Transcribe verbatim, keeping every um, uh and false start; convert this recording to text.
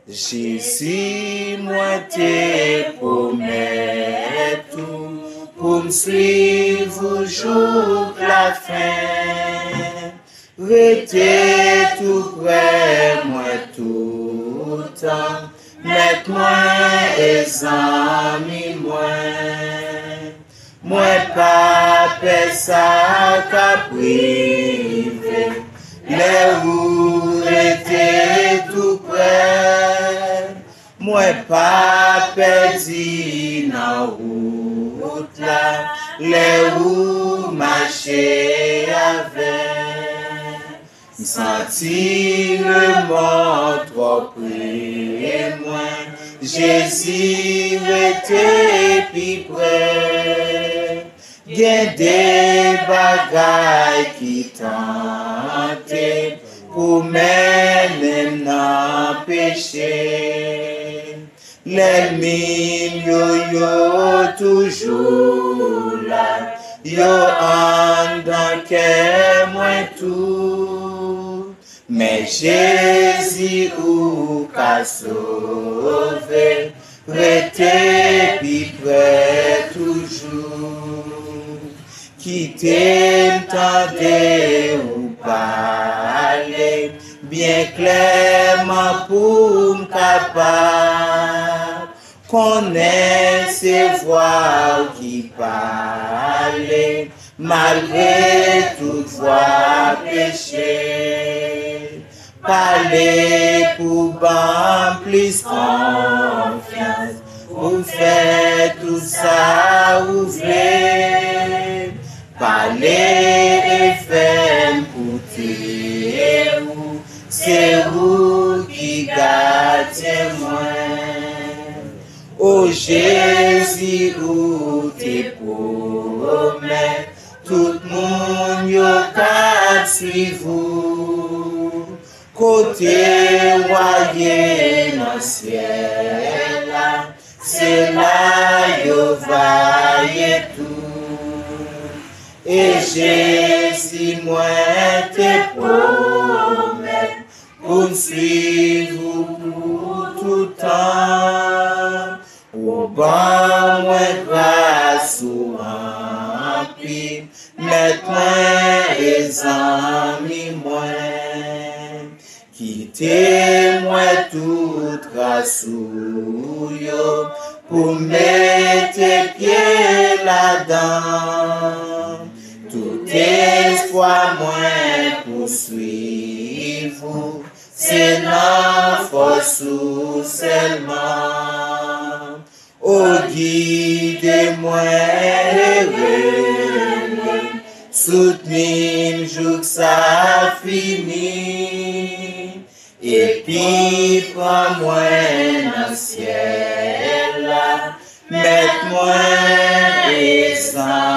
Jésus, moi te promets tout, pour me suivre jour la fin. Restez tout près, moi tout temps, mets-moi et amis, moi. Moi pas ça qu'à priver, les roues étaient tout près. Moi pas perdu dans route là, les roues marchaient avec. Sentir le monde trop près, moi, Jésus était plus près. Il y a des bagailles qui tentent pour mener dans le péché. L'ennemi yo yo toujours là, yo en dans que moi tout. Mais Jésus ou qu'a sauvé, restez plus près toujours. Qui t'entendez ou parler, bien clairement pour me capable, connaître ces voix qui parlent, malgré toute voix péché. Parler pour ban plus confiance, pour faire tout ça ou voulez. Parler et faire pour vous, c'est vous qui gardez moi. Oh Jésus, où t'es promets, tout le monde yo qu'à suivre. Côté voyez dans le ciel, c'est là yo vaille tout. Et Jésus, moi, te promets, pour me suivre pour tout temps. Au bon, moi, grâce ou rempli, maintenant, les amis, moi, quittez-moi toute grâce ou yo, pour mettre tes pieds là-dedans. Tout espoir moins poursuivre, c'est la force ou seulement. Oh, guidez-moi et soutenez-moi jour que ça finit. Et puis prends-moi dans le ciel, mets-moi et sans